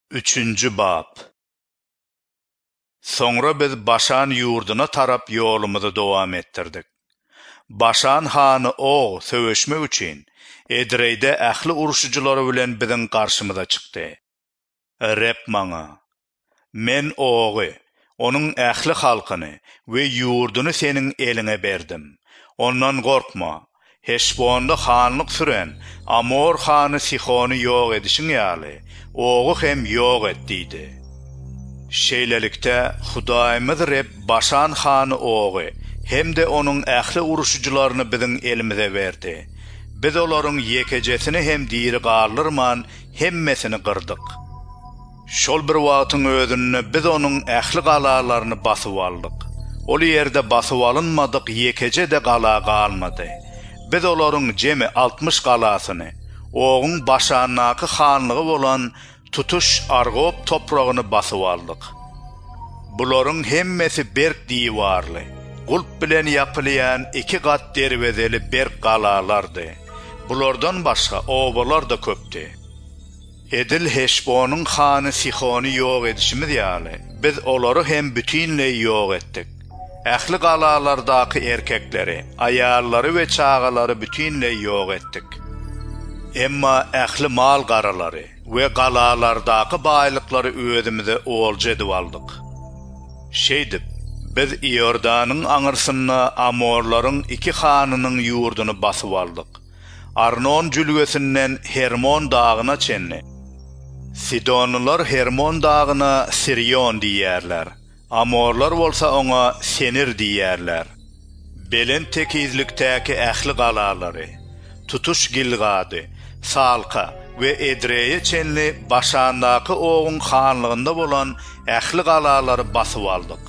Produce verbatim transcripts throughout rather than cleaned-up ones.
Üçüncü bab. Sonra biz Başan yurduna tarap yolumuzu devam ettirdik. Başan hanı o söveşmek üçün Edreyde ähli uruşucuları bilen bizin karşımıza çıktı. Rep maňa: "Men oğu, onun ähli halkyny we yurdunu senin eline berdim. Ondan gorkma. Heşbonda hanlyk süren Amor hany Sihony ýok edişiň ýaly, oğu hem ýok etdiydi." Şeýlelikde Hudaýymyz Reb Başan hany oğu hem de onun ähli uruşucularyny biziň elimize berdi. Biz olaryň yekejesini hem diri garlyrman hemmesini gyrdyk. Şol bir wagtyň özünde biz onun ähli galalaryny basyp aldyk. Ol ýerde basyp alynmadyk yekeje de gala galmady. Biz olaryň jemi altmış galasyny, oğun Başannaky hanlygy bolan tutuş Argop topragyny basyp aldyk. Bularyň hemmesi berk diýwarly, gulp bilen ýapylýan iki gat derwezeli berk galalardy. Bulardan başga obalar da köpdi. Edil Heşbonyň hany Sihony ýok edişimiz ýaly, biz olary hem bütünle ýok etdik. Ähli galalardaky erkekleri, aýallary we çağalary bütünle ýok etdik. Emma ähli mal garalary we galalardaky baýlyklary özümize olja edip aldyk. Şeýdip, biz Iordanyň aňyrsyna Amorlaryň iki hanynyň ýurdunu basyp aldyk. Arnon jülgesinden Hermon dagyna çenli. Sidonlular Hermon dagyna Sirion diýerler. Amorlar bolsa oňa Senir diýerler. Belen tekizlikdäki ähli galalary, tutuş Gilgady, Salka we Edreye çenli Başandaky oğun hanlygynda bolan ähli galalary basyp aldyk.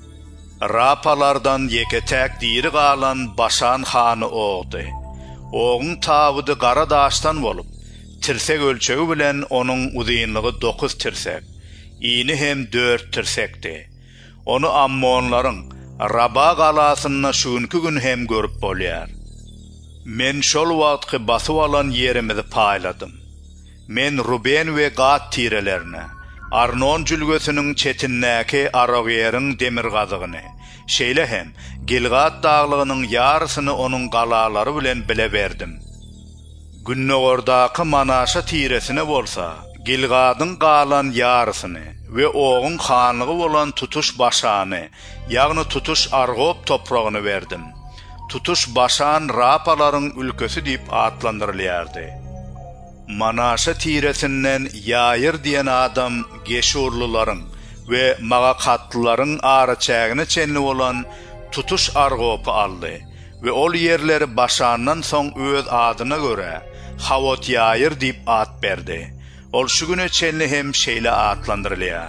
Rapalardan yeketäk diri galan Başan hany oğdy. Oğun tabydy gara daşdan bolup, tirsek ölçegi bilen onuň uzynlygy dokuz tirsek, iňi hem dört tirsekdi. Onu Ammonlaryň Raba galasyna şuňky gün hem görüp bolýar. Men şol wagtky basyp alan ýerimizi paýladym. Men Ruben we Gad tirelerine, Arnon jülgesiniň çetinnäki Aragyýaryň demir gazygyny, şeýle hem Gilgad daglygynyň ýarysyny onuň galalary bilen bile berdim. Günnogordaky Manaşa tiresine bolsa, Gilgadyň galan ýarysyny we oğun hanlygy bolan tutuş Başany, ýagny tutuş Argop topragyny berdim. Tutuş Başan Rapalaryň ülkesi diýip atlandyrylýardy. Manaşa tiresinden Ýaýyr diýen adam Geshurlularyň we Magakatlylaryň araçägine çenli bolan tutuş Argopy aldy we ol ýerleri Başandan soň öz adyna göre Havot Ýaýyr diýip at berdi. Ol şu güne çenli hem şeýle atlandyrylýar.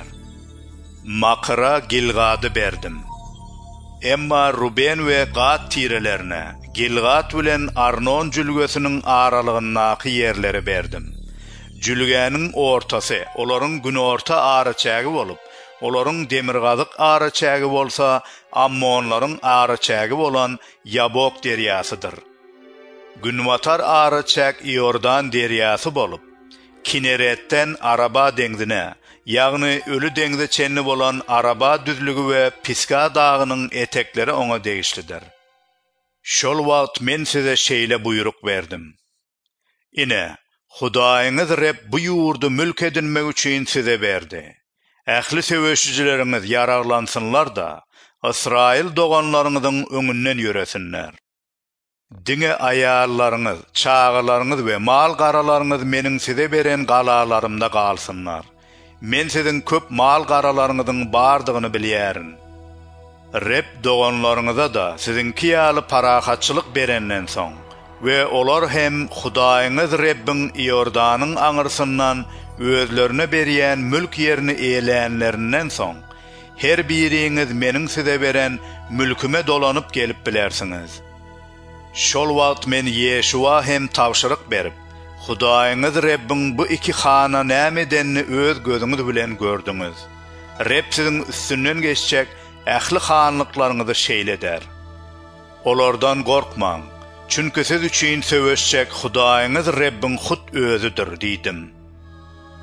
Makra Gilgady berdim. Emma Ruben we Gad tirelerine, Gilgad bilen Arnon jülgesiniň aralygyndaky ýerleri berdim. Jülgäniň ortasy, olaryň günorta araçägi bolup, olaryň demirgazyk araçägi bolsa, Ammonlaryň araçägi bolan Yabok derýasydyr. Günwatar araçäk Iordan derýasy bolup, Kineretden Araba deňzine, ýagny ölü deňze çenli bolan Araba düzlügi we Piska dagynyň etekleri oňa degişlidir. Şol wagt men size şeýle buyruk berdim. Ine, Hudaýyňyz Reb bu ýurdu mülk edinmek üçin size berdi. Ähli söweşijileriniz ýaraglansynlar da, Israil doganlaryňyzyň öňünden ýöresinler. Diňe aýallaryňyz, çağalaryňyz we mal garalaryňyz meniň size beren galalarymda galsynlar. Men siziň köp mal garalaryňyzyň bardygyny bilýärin. Rep doganlaryňyza da siziňki ýaly parahatçylyk berenden soň we olar hem Hudaýyňyz Rebbin Iordanyň aňyrsyndan özlerine berýän mülk ýerini eýlenlerinden soň her biriňiz meniň size beren mülküme dolanyp gelip bilersiňiz. Şol wagt men Ýeşua hem tawşyryk berip, Hudaýyňyz Rebbin bu iki hana nämedenni öz gözüňiz bilen gördüňiz. Reb siziň üstünden geçjek ähli hanlyklaryňyzy şeýleder. Olardan gorkmaň, çünki siz üçin söweşjek Hudaýyňyz Rebbin hut özüdir diýdim.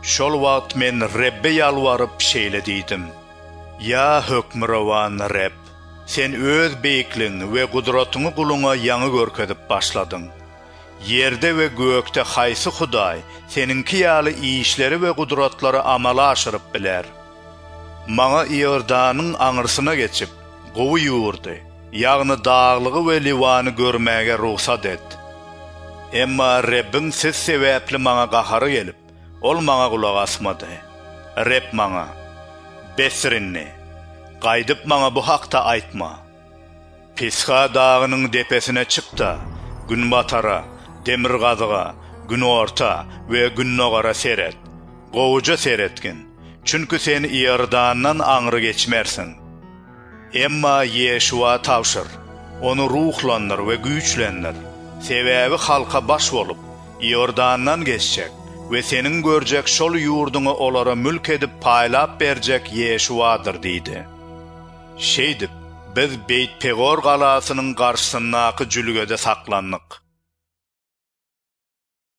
Şol wagt men Rebbe yalwaryp şeýlediydim. Ya hökmürawan Reb, sen öz beýikligiňi we gudratyňy guluňa ýaňy görkezip başladyň. Yerde we gökde haýsy Hudaý seninki ýaly işleri we gudratlary amala aşyryp biler. Maňa Iordanyň aňyrsyna geçip gowy ýurdy, ýagny daglygy we liwany görmäge ruhsat et. Emma Rebbin siz sebäpli maňa gahary gelip, ol maňa kulak asmady. Reb maňa: "Besirinni, gaýdyp maňa bu hakda aýtma. Pisga dagynyň depesine çykda, gün batara, demir gazyga, gün orta we gün nogara seret. Gowuja seretgin. Çünkü sen Iordandan aňry geçmersiň. Emma Ýeşua tawşyr, onu ruhlandyr we güýçlendir. Sebäbi halka baş bolup Iordandan geçjek we senin görjek şol ýurduňy olara mülk edip paýlap berjek Ýeşuadyr" diýdi. Şeýdip, biz Beyt Pegor galasynyň garşysynaky jülgede saklandyk.